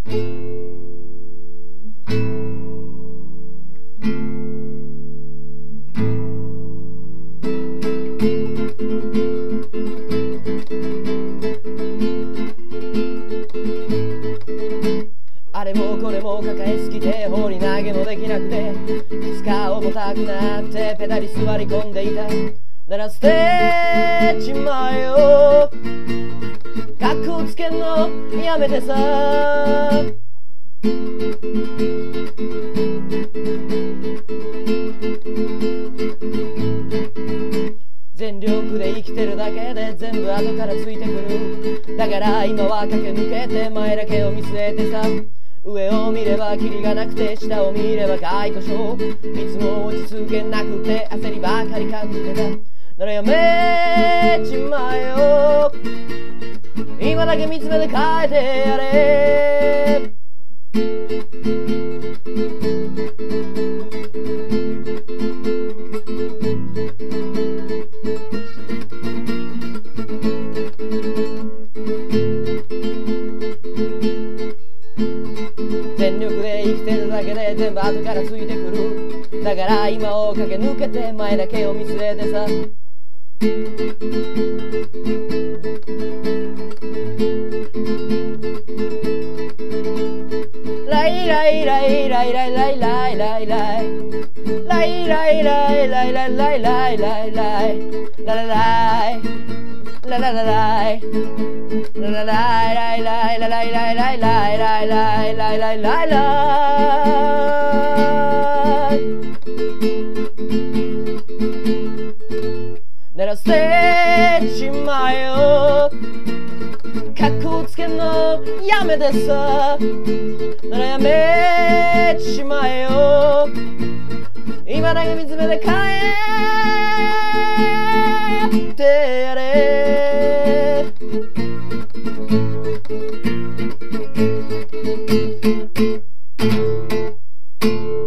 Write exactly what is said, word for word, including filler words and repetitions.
あれもこれも抱えすぎて放り投げもできなくて、いつか重たくなってペダリ座り込んでいた。なら捨てちまえよ、カッコつけんのやめてさ。全力で生きてるだけで全部後からついてくる。だから今は駆け抜けて前だけを見据えてさ。上を見ればキリがなくて下を見れば解雇所。いつも落ち着けなくて焦りばかり感じてた。ならやめちまえよ、今だけ見つめて変えてやれ。全力で生きてるだけで全部後からついてくる。だから今を駆け抜けて前だけを見据えてさ。ライライライライライライライライライライライライライライライライライライライララライラララライララライライライラライライライライライライライライライライなら捨てちまえよ、カッコつけんのやめてさ。ならやめちまえよ、今だけ見つめて帰ってやれ。 Thank you.